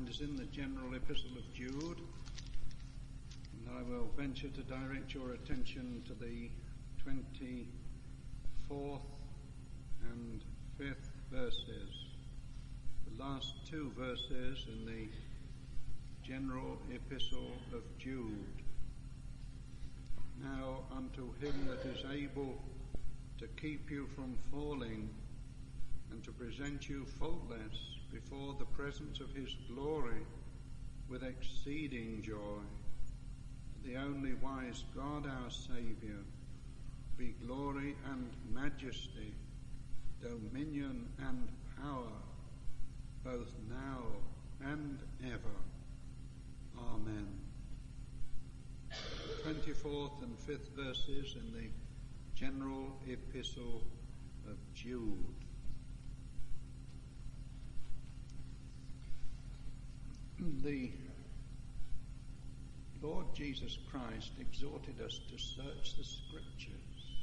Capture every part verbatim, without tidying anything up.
and is in the general epistle of Jude. And I will venture to direct your attention to the twenty-fourth and fifth verses, the last two verses in the general epistle of Jude. Now unto him that is able to keep you from falling and to present you faultless before the presence of his glory with exceeding joy, the only wise God our Saviour, be glory and majesty, dominion and power, both now and ever. Amen. twenty-fourth and fifth verses in the general epistle of Jude. The Lord Jesus Christ exhorted us to search the Scriptures,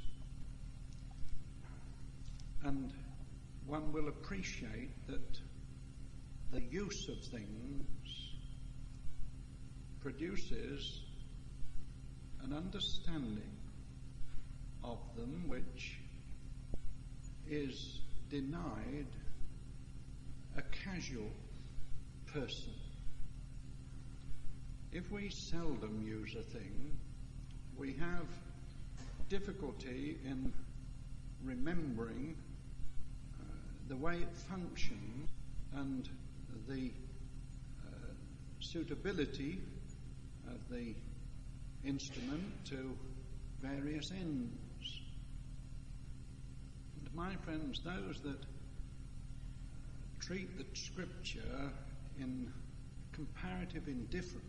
and one will appreciate that the use of things produces an understanding of them which is denied a casual person. If we seldom use a thing, we have difficulty in remembering uh, the way it functions and the uh, suitability of the instrument to various ends. And my friends, those that treat the Scripture in comparative indifference,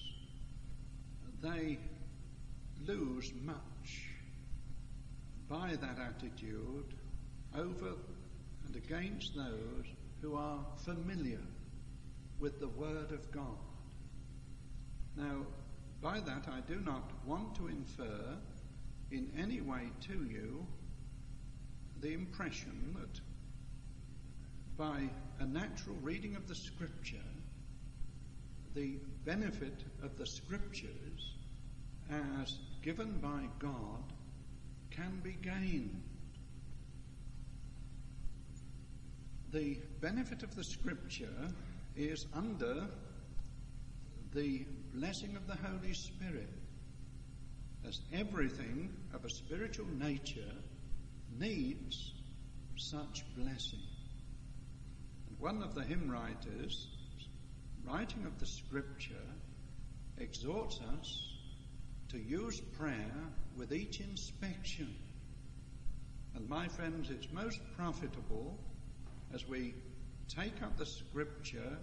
they lose much by that attitude over and against those who are familiar with the Word of God. Now, by that I do not want to infer in any way to you the impression that by a natural reading of the Scripture, the benefit of the Scriptures as given by God can be gained. The benefit of the Scripture is under the blessing of the Holy Spirit, as everything of a spiritual nature needs such blessing. And one of the hymn writers, writing of the Scripture, exhorts us to use prayer with each inspection. And my friends, it's most profitable as we take up the Scripture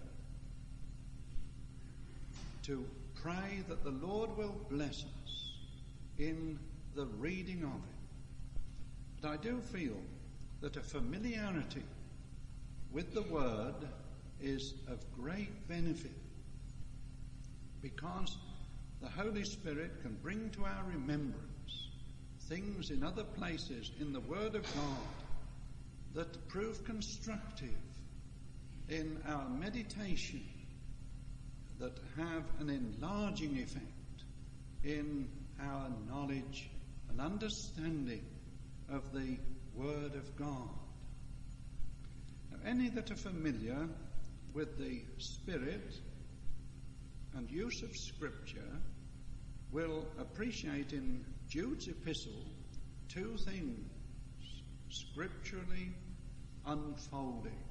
to pray that the Lord will bless us in the reading of it. But I do feel that a familiarity with the Word is of great benefit, because the Holy Spirit can bring to our remembrance things in other places in the Word of God that prove constructive in our meditation, that have an enlarging effect in our knowledge and understanding of the Word of God. Now, any that are familiar with the spirit and use of Scripture will appreciate in Jude's epistle two things scripturally unfolding.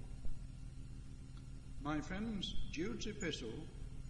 My friends, Jude's epistle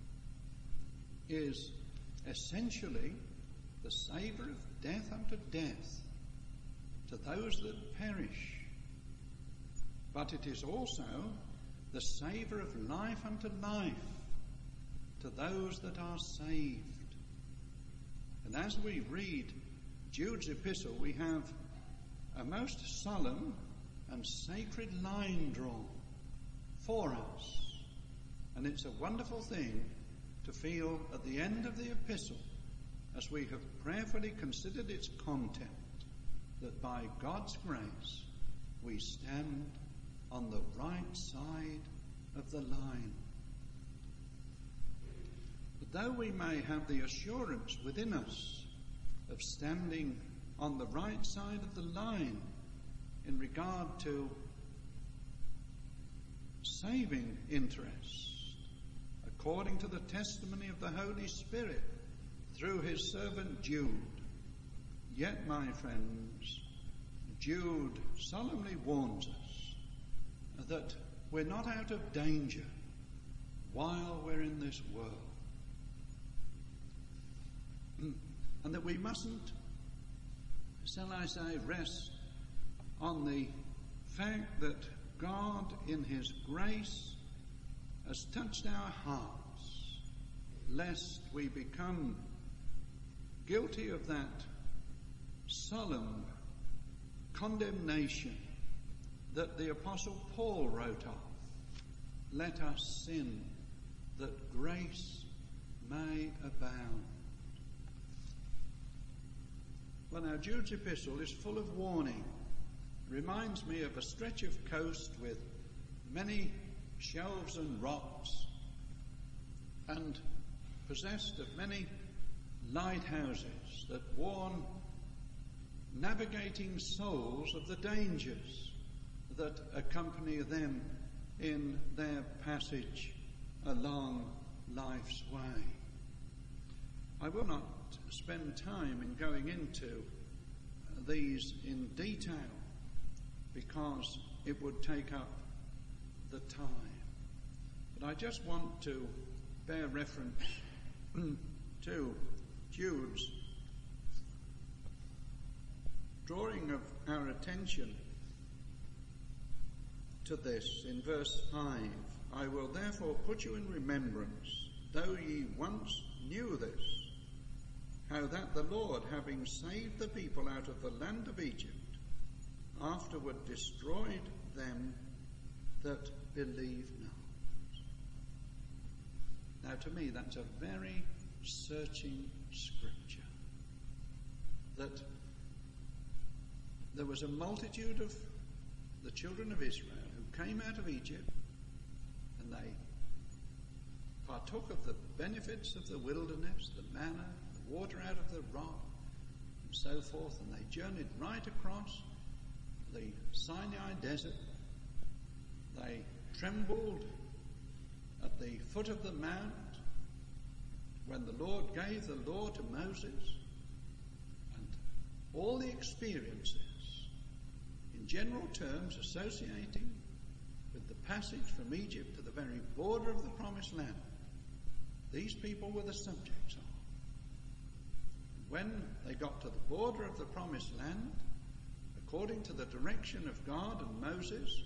is essentially the savour of death unto death to those that perish, but it is also the savour of life unto life to those that are saved. And as we read Jude's epistle, we have a most solemn and sacred line drawn for us. And it's a wonderful thing to feel at the end of the epistle, as we have prayerfully considered its content, that by God's grace we stand on the right side of the line. though we may have the assurance within us of standing on the right side of the line in regard to saving interest, according to the testimony of the Holy Spirit through his servant Jude, yet, my friends, Jude solemnly warns us that we're not out of danger while we're in this world. And that we mustn't, shall I say, rest on the fact that God in his grace has touched our hearts, lest we become guilty of that solemn condemnation that the Apostle Paul wrote of. Let us sin that grace may abound. Well, now, Jude's epistle is full of warning. It reminds me of a stretch of coast with many shelves and rocks, and possessed of many lighthouses that warn navigating souls of the dangers that accompany them in their passage along life's way. I will not spend time in going into these in detail because it would take up the time. But I just want to bear reference to Jude's drawing of our attention to this in verse five. I will therefore put you in remembrance, though ye once knew this, how that the Lord, having saved the people out of the land of Egypt, afterward destroyed them that believed not. Now, to me, that's a very searching scripture. That there was a multitude of the children of Israel who came out of Egypt, and they partook of the benefits of the wilderness, the manna, the water out of the rock, and so forth, and they journeyed right across the Sinai desert. They trembled at the foot of the mount when the Lord gave the law to Moses, and all the experiences, in general terms, associating with the passage from Egypt to the very border of the promised land, these people were the subjects of. When they got to the border of the promised land, according to the direction of God and Moses,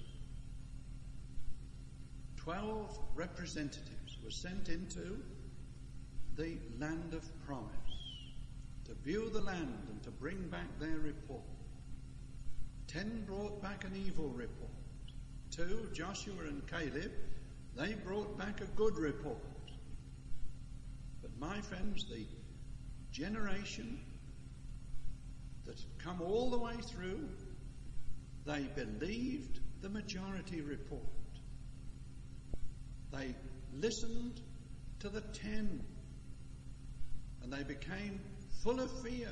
twelve representatives were sent into the land of promise to view the land and to bring back their report. Ten brought back an evil report. Two, Joshua and Caleb, they brought back a good report. But my friends, the generation that had come all the way through, they believed the majority report. They listened to the ten, and they became full of fear,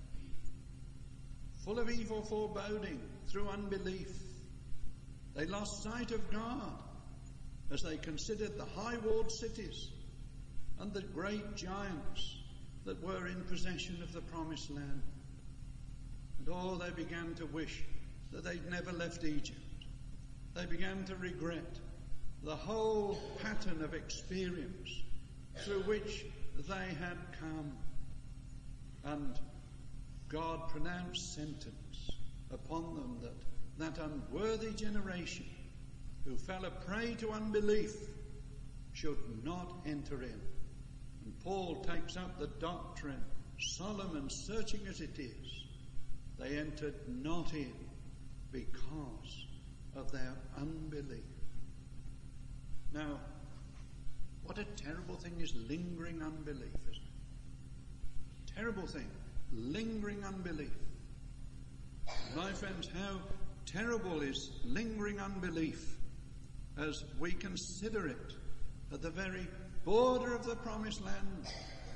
full of evil foreboding through unbelief. They lost sight of God as they considered the high-walled cities and the great giants that were in possession of the promised land. And oh, they began to wish that they'd never left Egypt. They began to regret the whole pattern of experience through which they had come. And God pronounced sentence upon them that that unworthy generation who fell a prey to unbelief should not enter in. And Paul takes up the doctrine, solemn and searching as it is. They entered not in because of their unbelief. Now, what a terrible thing is lingering unbelief, isn't it? Terrible thing, lingering unbelief. My friends, how terrible is lingering unbelief as we consider it at the very border of the promised land.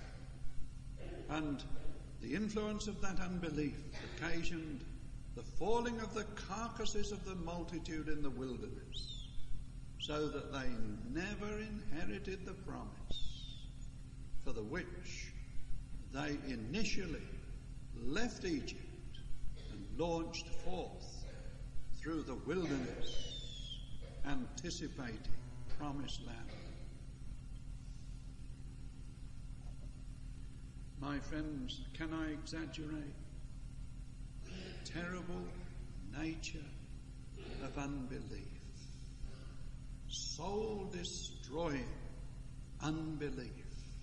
And the influence of that unbelief occasioned the falling of the carcasses of the multitude in the wilderness, so that they never inherited the promise, for the which they initially left Egypt and launched forth through the wilderness, anticipating promised land. My friends, can I exaggerate the terrible nature of unbelief? Soul-destroying unbelief.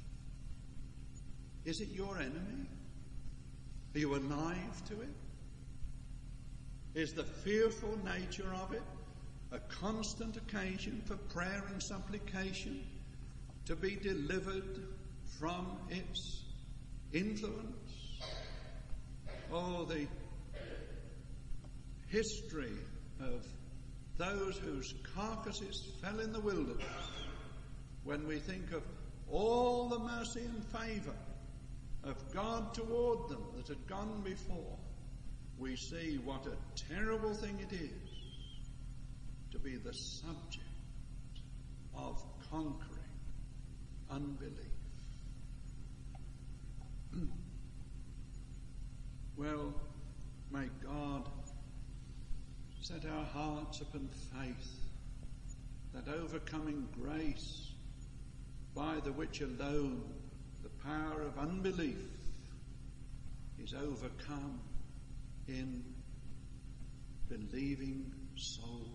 Is it your enemy? Are you alive to it? Is the fearful nature of it a constant occasion for prayer and supplication to be delivered from its influence? Oh, the history of those whose carcasses fell in the wilderness, when we think of all the mercy and favour of God toward them that had gone before, we see what a terrible thing it is to be the subject of conquering unbelief. Well, may God set our hearts upon faith, that overcoming grace, by the which alone the power of unbelief is overcome in believing souls.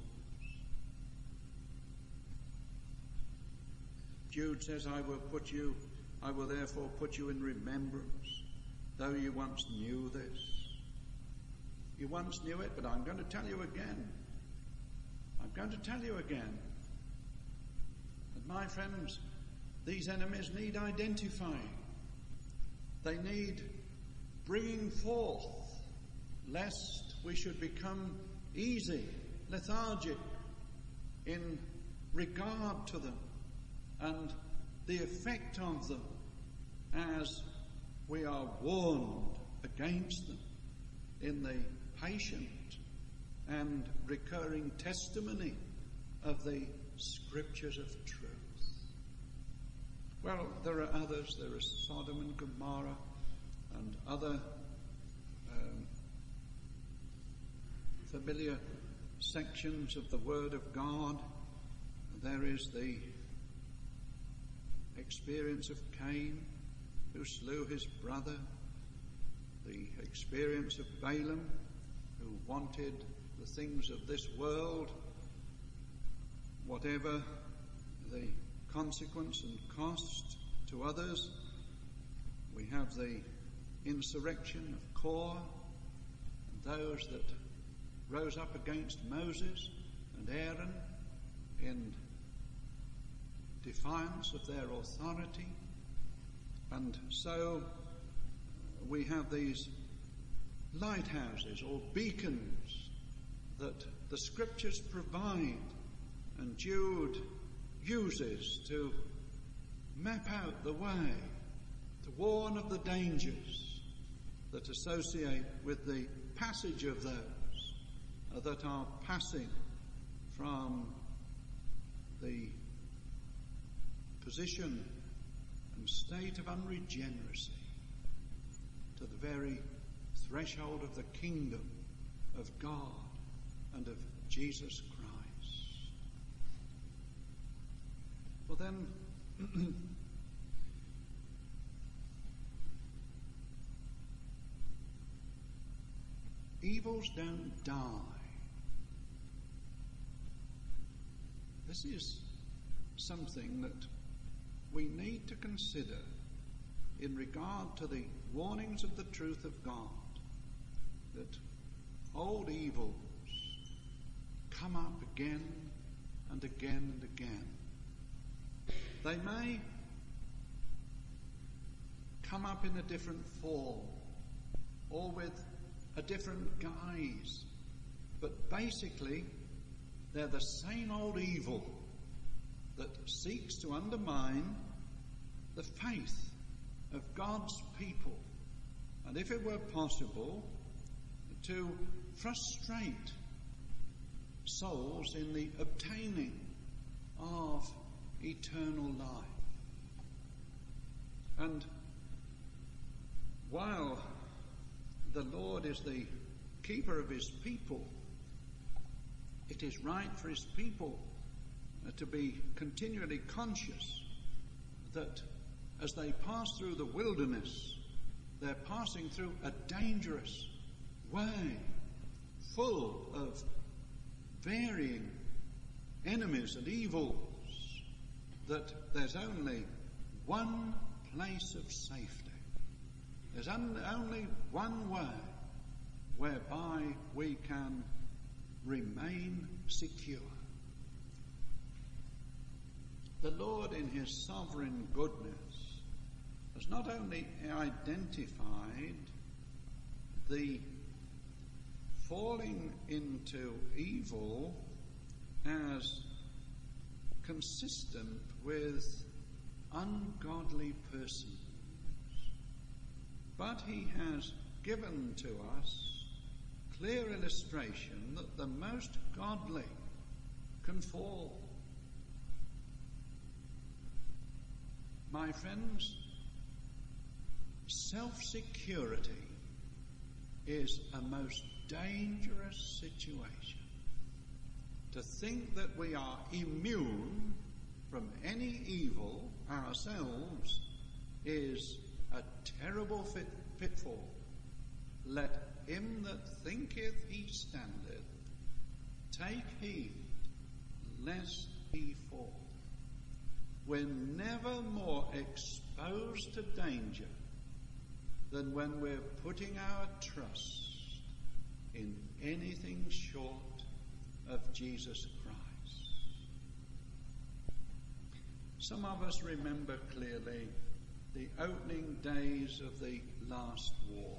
Jude says, I will put you, I will therefore put you in remembrance, though you once knew this. You once knew it, but I'm going to tell you again. I'm going to tell you again. And my friends, these enemies need identifying. They need bringing forth, lest we should become easy, lethargic in regard to them and the effect of them as we are warned against them in the patient and recurring testimony of the scriptures of truth. Well, there are others. There are Sodom and Gomorrah and other um, familiar sections of the Word of God. There is the experience of Cain, who slew his brother, the experience of Balaam, who wanted the things of this world, whatever the consequence and cost to others. We have the insurrection of Korah, and those that rose up against Moses and Aaron in defiance of their authority. And so we have these lighthouses or beacons that the scriptures provide, and Jude uses to map out the way, to warn of the dangers that associate with the passage of those that are passing from the position and state of unregeneracy to the very threshold of the kingdom of God and of Jesus Christ. Well then, evils don't die. This is something that we need to consider in regard to the warnings of the truth of God, that old evils come up again and again and again. They may come up in a different form or with a different guise, but basically they're the same old evil that seeks to undermine the faith of God's people, and if it were possible, to frustrate souls in the obtaining of eternal life. And while the Lord is the keeper of his people, it is right for his people uh, to be continually conscious that as they pass through the wilderness, they're passing through a dangerous way, full of varying enemies and evils, that there's only one place of safety. There's un- only one way whereby we can remain secure. The Lord, in his sovereign goodness, has not only identified the falling into evil as consistent with ungodly persons, but he has given to us clear illustration that the most godly can fall. My friends, self-security is a most dangerous situation. To think that we are immune from any evil ourselves is a terrible fit, pitfall. Let him that thinketh he standeth take heed lest he fall. We're never more exposed to danger than when we're putting our trust in anything short of Jesus Christ. Some of us remember clearly the opening days of the last war.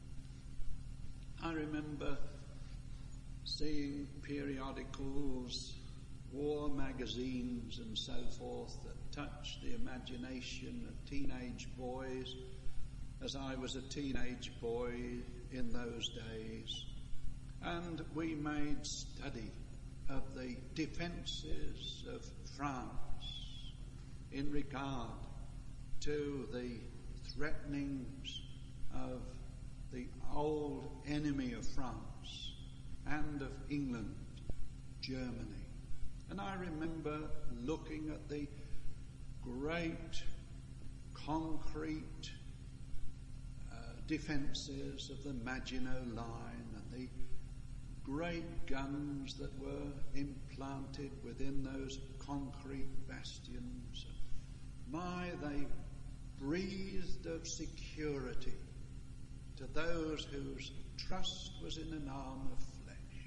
I remember seeing periodicals, war magazines and so forth that touched the imagination of teenage boys as I was a teenage boy in those days. And we made study of the defences of France in regard to the threatenings of the old enemy of France and of England, Germany. And I remember looking at the great concrete uh, defences of the Maginot Line and the great guns that were implanted within those concrete bastions. My, they breathed of security to those whose trust was in an arm of flesh.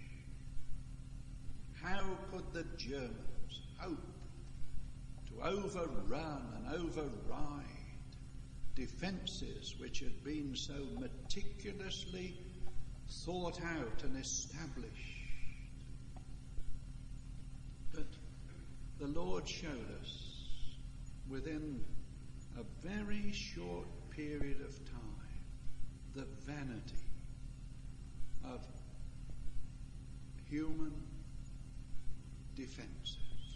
How could the Germans hope to overrun and override defences which had been so meticulously thought out and established? But the Lord showed us within a very short period of time the vanity of human defences.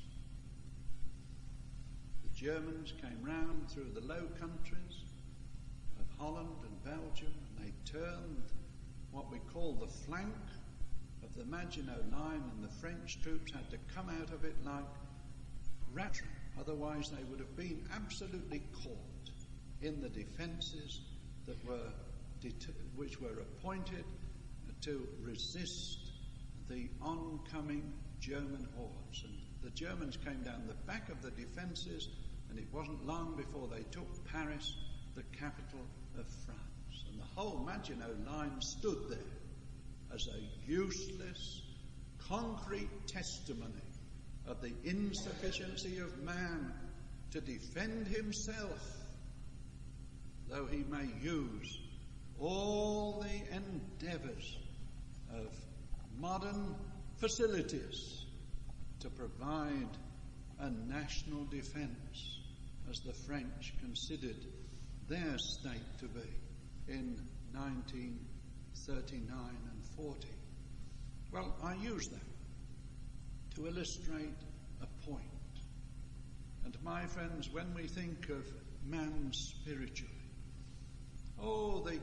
The Germans came round through the Low Countries of Holland and Belgium, and they turned what we call the flank of the Maginot Line, and the French troops had to come out of it like rats. Otherwise they would have been absolutely caught in the defences that were det- which were appointed to resist the oncoming German hordes. And the Germans came down the back of the defences, and it wasn't long before they took Paris, the capital of France. And the whole Maginot Line stood there as a useless, concrete testimony of the insufficiency of man to defend himself, though he may use all the endeavours of modern facilities to provide a national defence, as as the French considered their state to be in nineteen thirty-nine and forty. Well, I use that to illustrate a point. And my friends, when we think of man spiritually, oh, the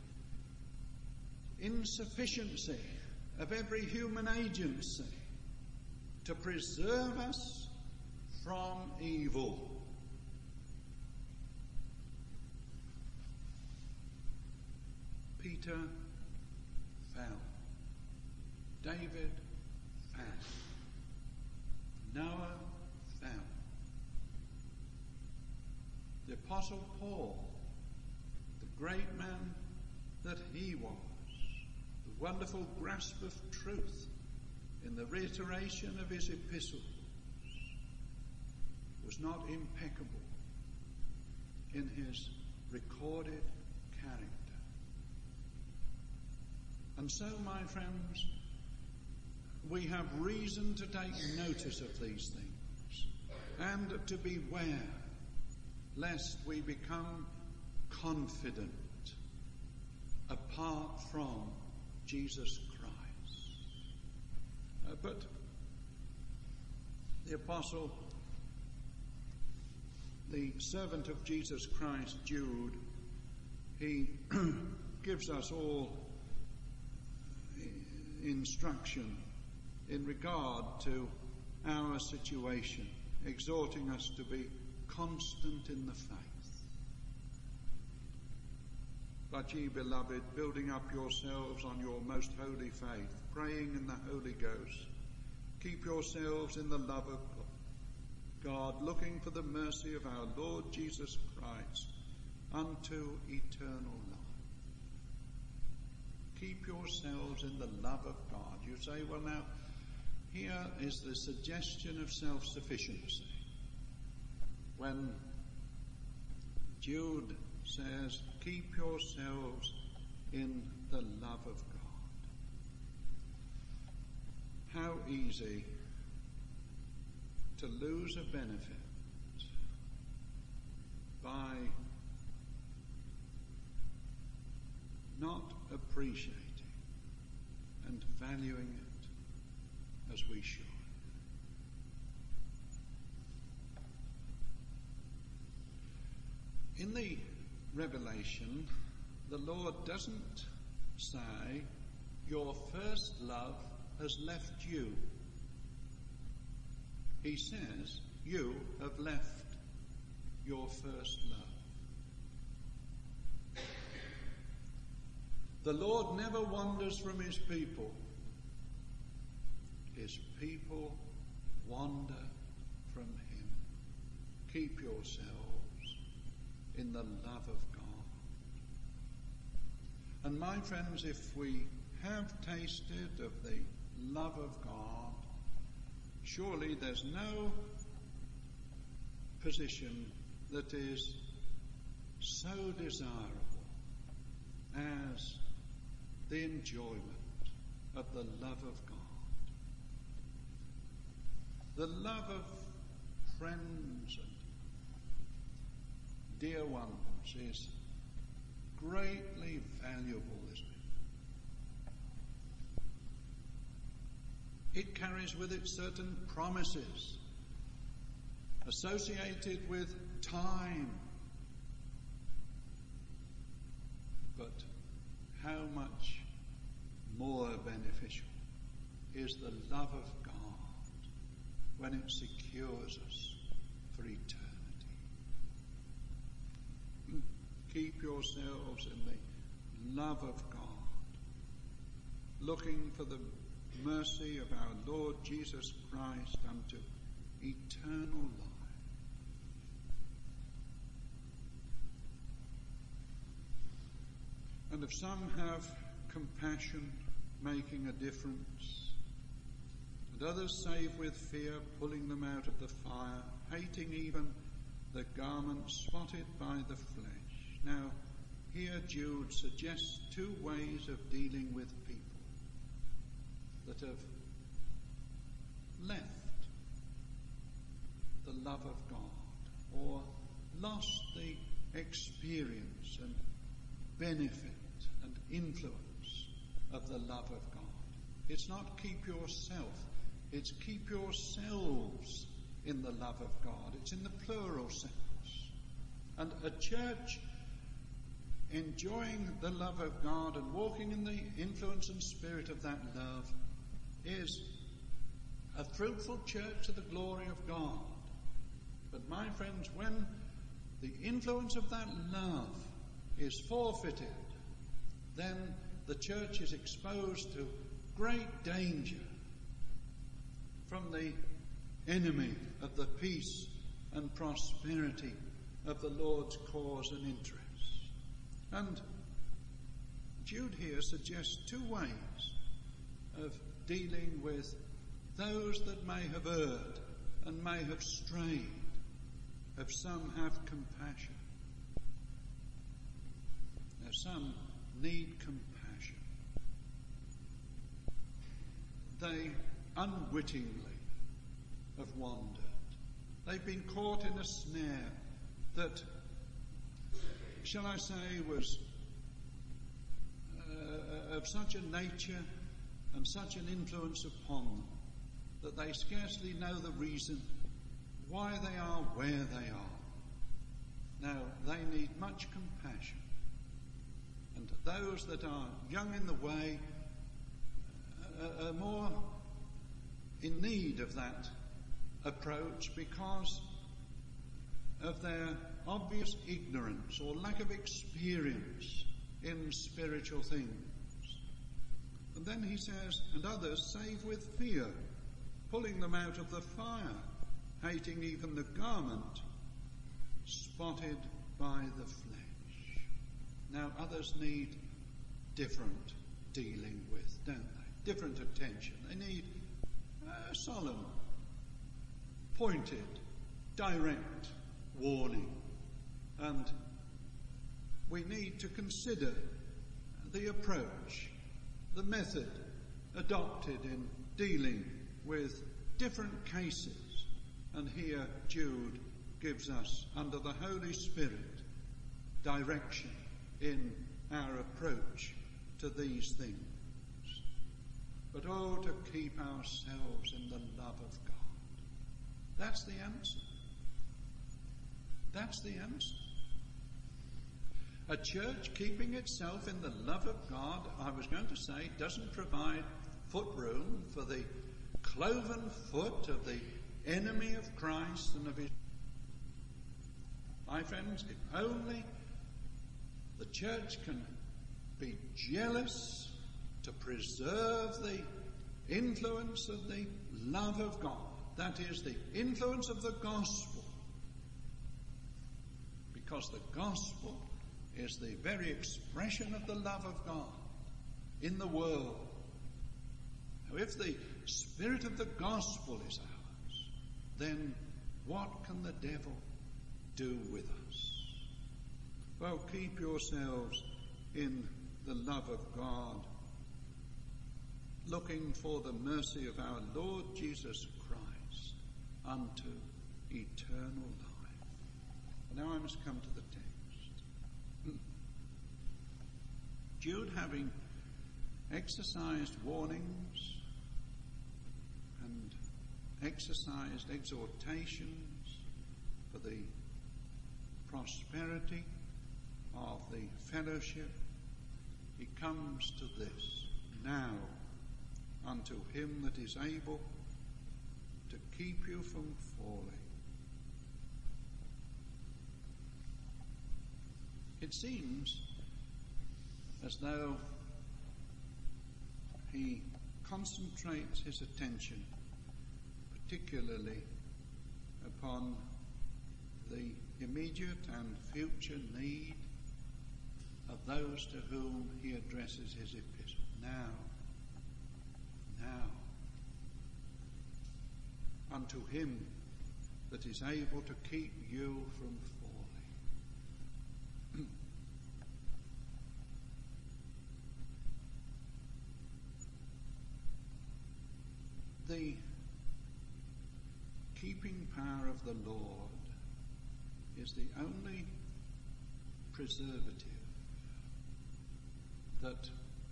insufficiency of every human agency to preserve us from evil. Peter fell. David fell. Noah fell. The Apostle Paul, the great man that he was, the wonderful grasp of truth in the reiteration of his epistles, was not impeccable in his recorded character. And so, my friends, we have reason to take notice of these things and to beware lest we become confident apart from Jesus Christ. Uh, but the apostle, the servant of Jesus Christ, Jude, he gives us all instruction in regard to our situation, exhorting us to be constant in the faith. But ye, beloved, building up yourselves on your most holy faith, praying in the Holy Ghost, keep yourselves in the love of God, looking for the mercy of our Lord Jesus Christ unto eternal life. Keep yourselves in the love of God. You say, well, now, here is the suggestion of self-sufficiency. When Jude says, keep yourselves in the love of God. How easy to lose a benefit by not appreciating and valuing it as we should. In the Revelation, the Lord doesn't say, your first love has left you. He says, you have left your first love. The Lord never wanders from his people. His people wander from him. Keep yourselves in the love of God. And my friends, if we have tasted of the love of God, surely there's no position that is so desirable as the enjoyment of the love of God. The love of friends and dear ones is greatly valuable, isn't it? It carries with it certain promises associated with time. But how much more beneficial is the love of God when it secures us for eternity. Keep yourselves in the love of God, looking for the mercy of our Lord Jesus Christ unto eternal life. And if some have compassion, making a difference, and others save with fear, pulling them out of the fire, hating even the garment spotted by the flesh. Now, here Jude suggests two ways of dealing with people that have left the love of God or lost the experience and benefit and influence of the love of God. It's not keep yourself, it's keep yourselves in the love of God. It's in the plural sense. And a church enjoying the love of God and walking in the influence and spirit of that love is a fruitful church to the glory of God. But my friends, when the influence of that love is forfeited, then the church is exposed to great danger from the enemy of the peace and prosperity of the Lord's cause and interest. And Jude here suggests two ways of dealing with those that may have erred and may have strayed. Of some have compassion. Now some need compassion. They unwittingly have wandered. They've been caught in a snare that, shall I say, was uh, of such a nature and such an influence upon them that they scarcely know the reason why they are where they are. Now, they need much compassion. And those that are young in the way uh, are more in need of that approach because of their obvious ignorance or lack of experience in spiritual things. And then he says, and others save with fear, pulling them out of the fire, hating even the garment spotted by the flesh. Now others need different dealing with, don't they? Different attention. They need uh, solemn, pointed, direct warning. And we need to consider the approach, the method adopted in dealing with different cases. And here Jude gives us, under the Holy Spirit, direction in our approach to these things. But oh, to keep ourselves in the love of God. That's the answer. That's the answer. A church keeping itself in the love of God, I was going to say, doesn't provide footroom for the cloven foot of the enemy of Christ and of his. My friends, if only the church can be jealous to preserve the influence of the love of God, that is, the influence of the gospel, because the gospel is the very expression of the love of God in the world. Now, if the spirit of the gospel is ours, then what can the devil do with us? Well, keep yourselves in the love of God, looking for the mercy of our Lord Jesus Christ unto eternal life. Now I must come to the text. Jude, having exercised warnings and exercised exhortations for the prosperity of the fellowship, he comes to this: now unto him that is able to keep you from falling. It seems as though he concentrates his attention particularly upon the immediate and future need of those to whom he addresses his epistle. Now, now, unto him that is able to keep you from falling. The keeping power of the Lord is the only preservative that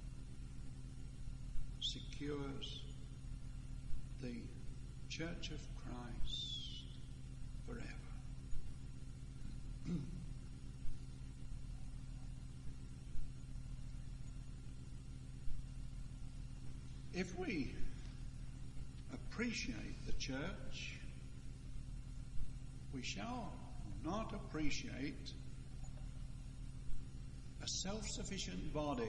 secures the Church of Christ forever. If we appreciate the church, we shall not appreciate a self-sufficient body.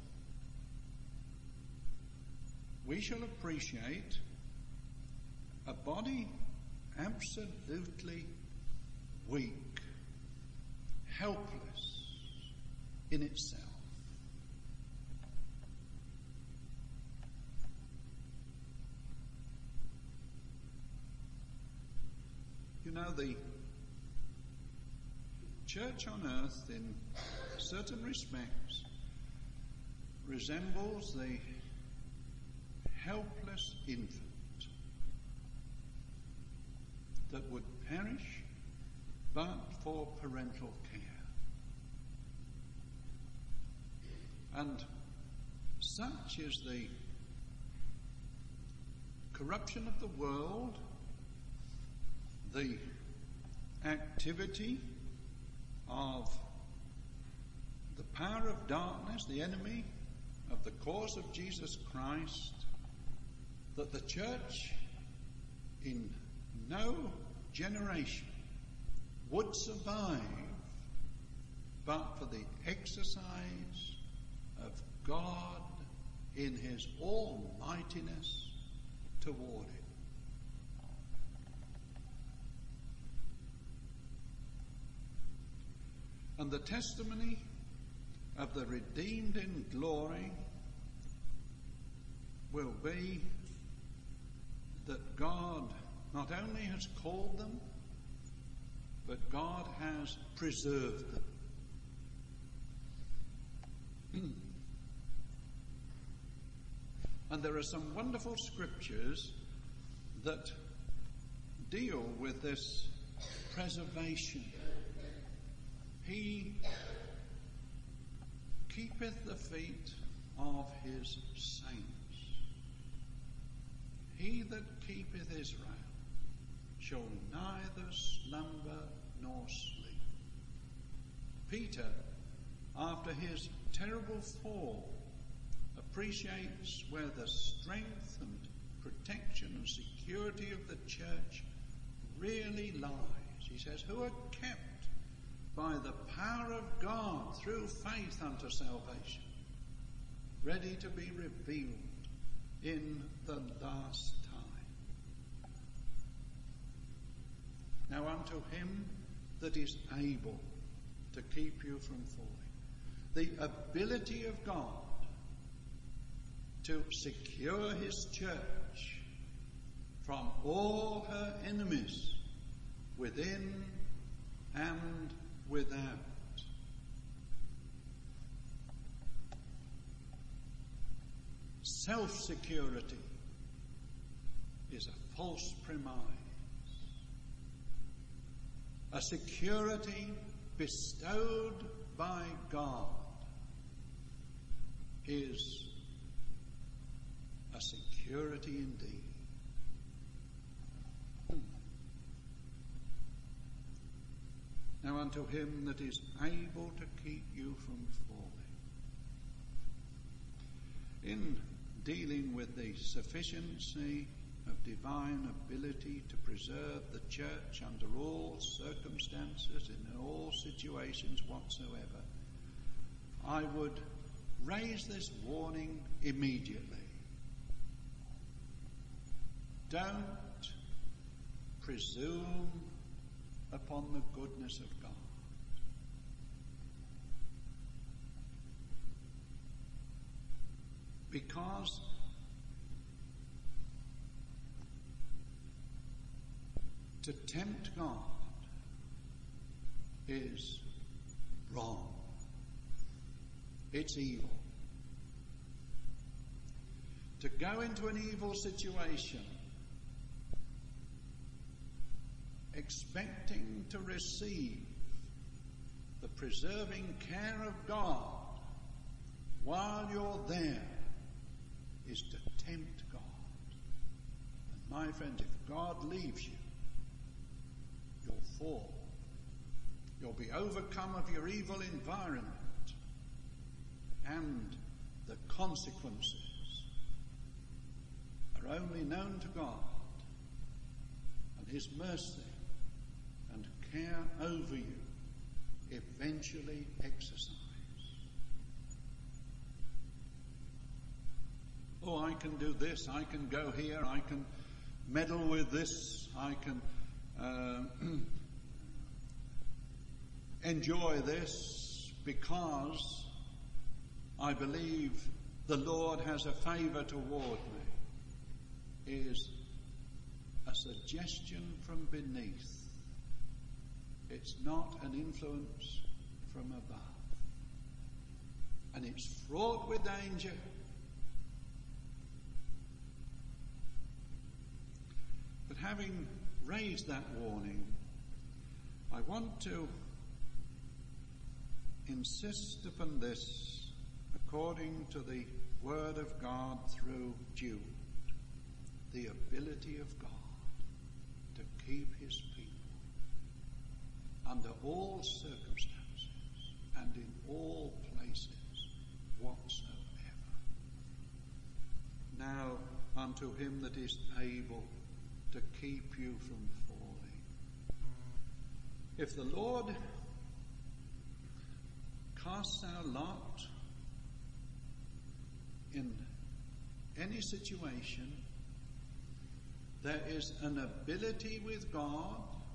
We shall appreciate a body absolutely weak, helpless in itself. You know, the church on earth, in certain respects, resembles the helpless infant that would perish but for parental care. And such is the corruption of the world, the activity of the power of darkness, the enemy of the cause of Jesus Christ, that the church in no generation would survive but for the exercise of God in his almightiness toward it. And the testimony of the redeemed in glory will be that God not only has called them, but God has preserved them. And there are some wonderful scriptures that deal with this preservation. He keepeth the feet of his saints. He that keepeth Israel shall neither slumber nor sleep. Peter, after his terrible fall, appreciates where the strength and protection and security of the church really lies. He says, who are kept by the power of God through faith unto salvation, ready to be revealed in the last time. Now unto him that is able to keep you from falling. The ability of God to secure his church from all her enemies within and without. Self-security is a false premise. A security bestowed by God is a security indeed. Now unto him that is able to keep you from falling. In dealing with the sufficiency of divine ability to preserve the church under all circumstances, in all situations whatsoever, I would raise this warning immediately. Don't presume upon the goodness of God. Because to tempt God is wrong. It's evil. To go into an evil situation expecting to receive the preserving care of God while you're there is to tempt God. And my friends, if God leaves you, you'll fall. You'll be overcome of your evil environment, and the consequences are only known to God and His mercy and care over you eventually exercise. Oh, I can do this, I can go here, I can meddle with this, I can uh, enjoy this because I believe the Lord has a favour toward me, is a suggestion from beneath. It's not an influence from above. And it's fraught with danger. But having raised that warning, I want to insist upon this according to the Word of God through Jude. The ability of God to keep His people under all circumstances and in all places whatsoever. Now unto Him that is able to keep you from falling. If the Lord casts our lot in any situation, there is an ability with God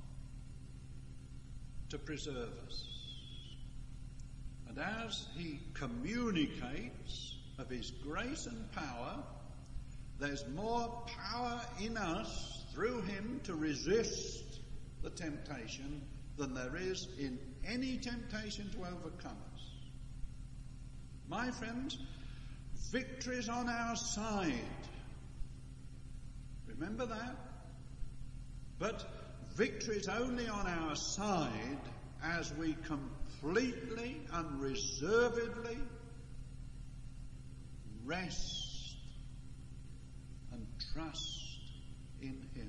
to preserve us. And as He communicates of His grace and power, there's more power in us through Him to resist the temptation than there is in any temptation to overcome us. My friends, victory's on our side. Remember that? But victory's only on our side as we completely, unreservedly rest and trust in Him.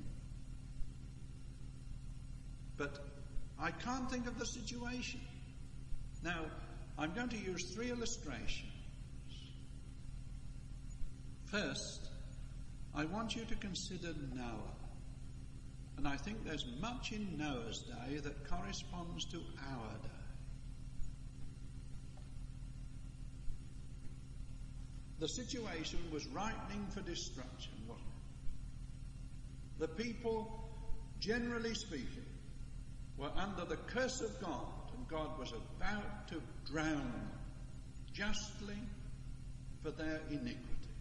But I can't think of the situation. Now, I'm going to use three illustrations. First, I want you to consider Noah. And I think there's much in Noah's day that corresponds to our day. The situation was ripening for destruction, wasn't it? The people, generally speaking, were under the curse of God, and God was about to drown them justly for their iniquity.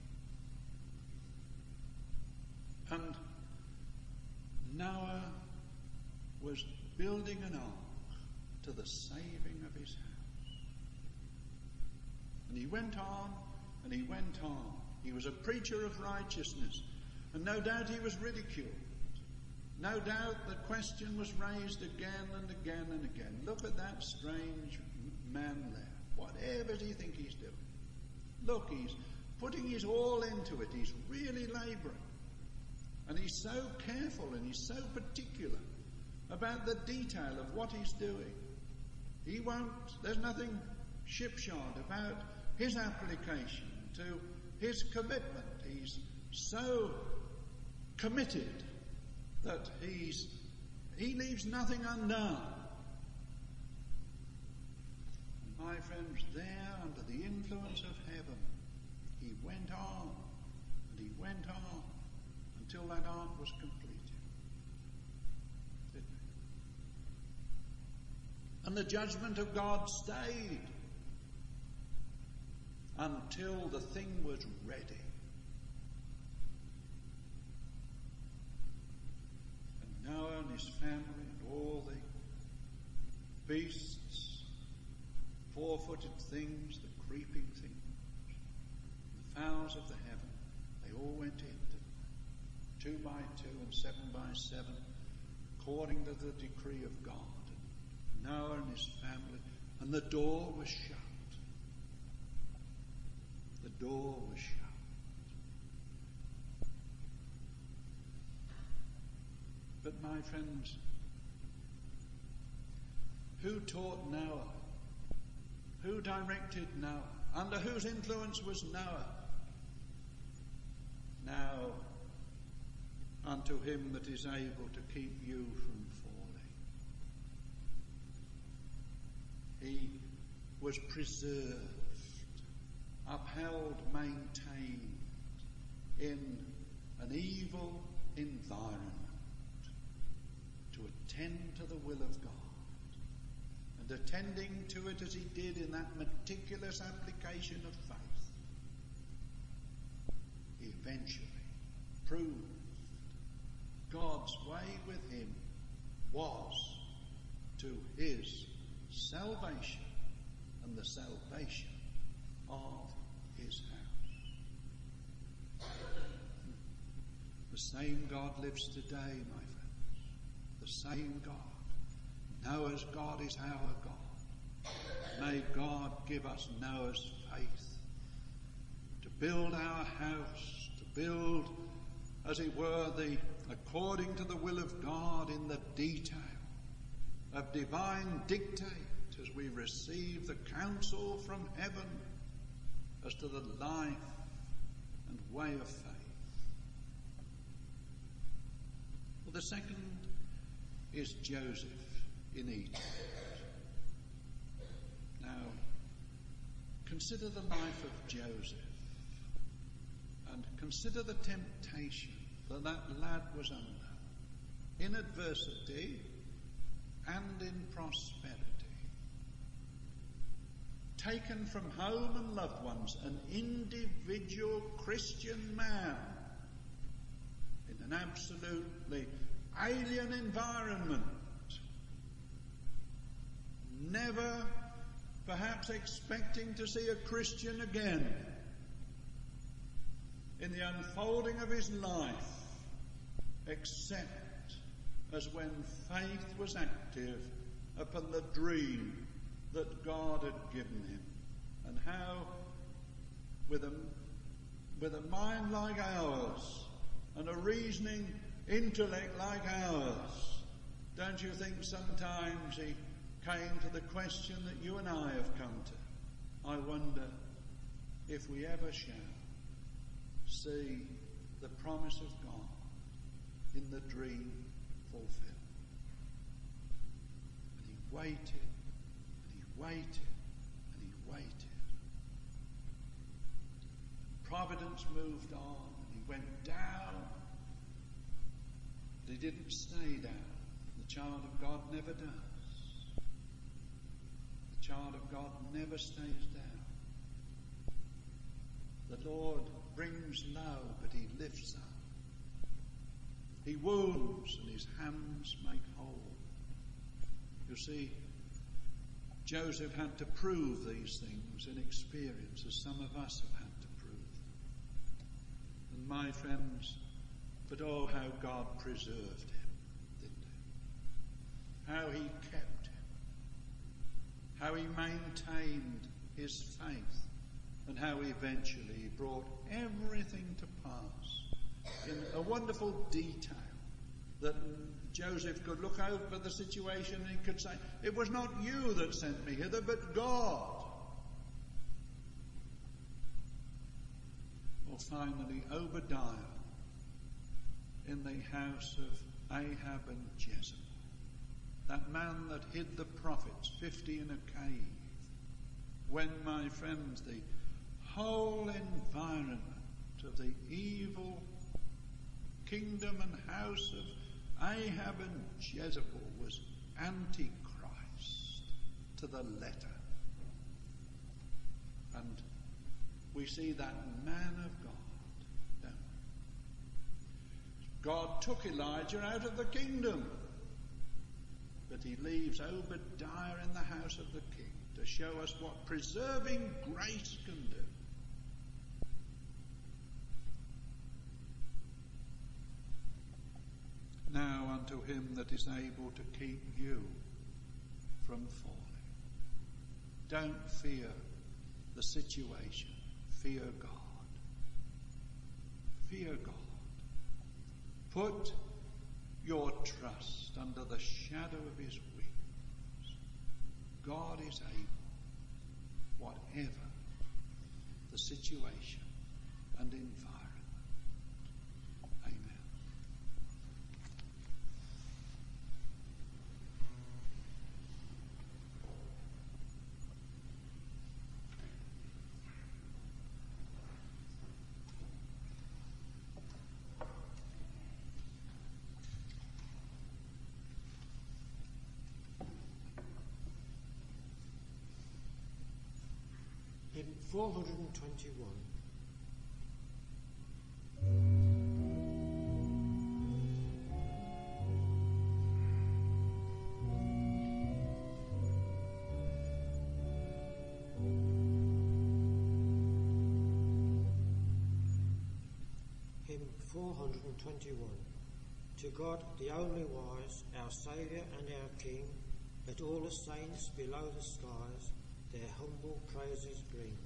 And Noah was building an ark to the saving of his house. And he went on, and he went on. He was a preacher of righteousness, and no doubt he was ridiculed. No doubt the question was raised again and again and again. Look at that strange man there. Whatever does he think he's doing? Look, he's putting his all into it. He's really labouring. And he's so careful and he's so particular about the detail of what he's doing. He won't, there's nothing shipshod about his application to his commitment. He's so committed that he's he leaves nothing undone. And my friends, there under the influence of heaven, he went on and he went on until that ark was completed. Didn't it? And the judgment of God stayed until the thing was ready. And Noah and his family and all the beasts, four-footed things, the creeping things, the fowls of the heaven, they all went in. Two by two and seven by seven, according to the decree of God. And Noah and his family and the door was shut. The door was shut. But my friends, who taught Noah? Who directed Noah? Under whose influence was Noah? Now unto him that is able to keep you from falling. He was preserved, upheld, maintained in an evil environment to attend to the will of God. And attending to it as he did in that meticulous application of faith, he eventually proved God's way with him was to his salvation and the salvation of his house. The same God lives today, my friends. The same God. Noah's God is our God. May God give us Noah's faith to build our house, to build, as it were, the according to the will of God in the detail of divine dictate as we receive the counsel from heaven as to the life and way of faith. Well, the second is Joseph in Egypt. Now, consider the life of Joseph and consider the temptation that that lad was under in adversity and in prosperity. Taken from home and loved ones, an individual Christian man in an absolutely alien environment, never perhaps expecting to see a Christian again. In the unfolding of his life, except as when faith was active upon the dream that God had given him, and how with a, with a mind like ours and a reasoning intellect like ours, don't you think sometimes he came to the question that you and I have come to? I wonder if we ever shall see the promise of God in the dream fulfilled. And he waited, and he waited, and he waited. And providence moved on, and he went down, but he didn't stay down. The child of God never does. The child of God never stays down. The Lord brings low, but he lifts up. He wounds, and his hands make whole. You see, Joseph had to prove these things in experience, as some of us have had to prove. And my friends, but oh, how God preserved him, didn't he? How he kept him. How he maintained his faith. And how eventually he brought everything to pass in a wonderful detail that Joseph could look over the situation and he could say, it was not you that sent me hither, but God. Well, finally, Obadiah in the house of Ahab and Jezebel, that man that hid the prophets, fifty in a cave, when, my friends, the whole environment of the evil kingdom and house of Ahab and Jezebel was Antichrist to the letter. And we see that man of God, don't we? God took Elijah out of the kingdom, but he leaves Obadiah in the house of the king to show us what preserving grace can do. Now unto him that is able to keep you from falling. Don't fear the situation. Fear God. Fear God. Put your trust under the shadow of his wings. God is able, whatever the situation and environment. Amen. Hymn four hundred twenty-one. Hymn four hundred twenty-one. To God the only wise, our Saviour and our King, let all the saints below the skies their humble praises bring.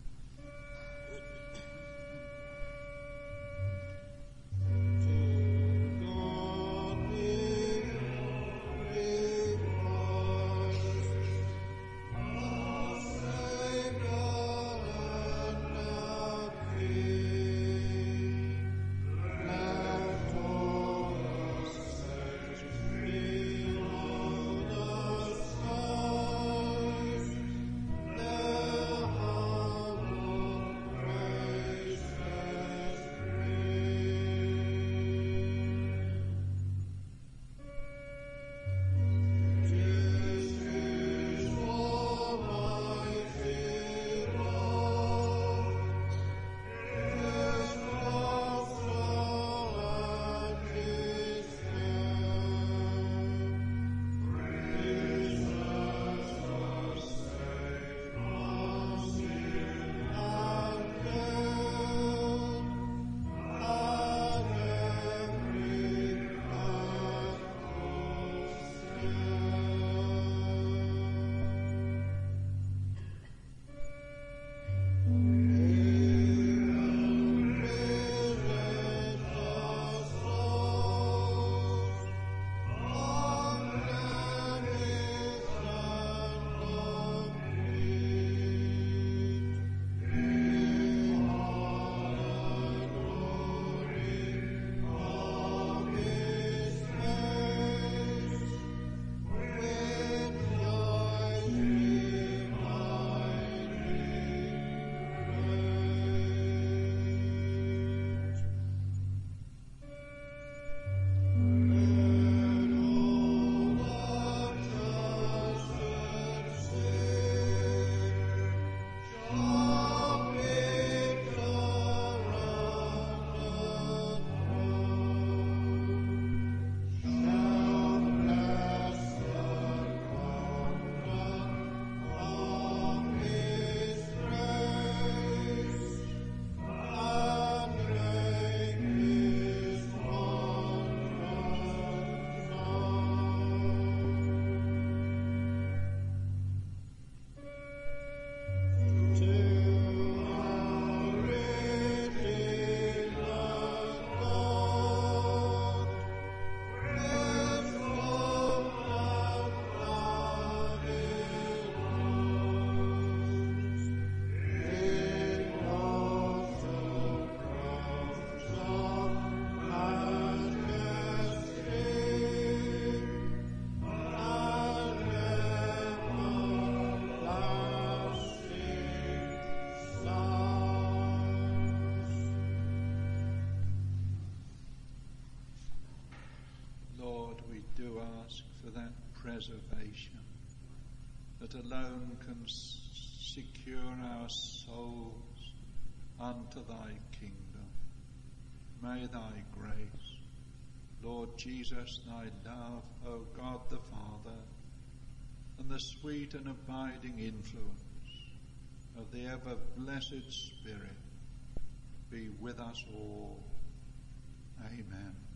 preservation that alone can secure our souls unto thy kingdom. May thy grace, Lord Jesus, thy love, O God the Father, and the sweet and abiding influence of the ever-blessed Spirit be with us all. Amen.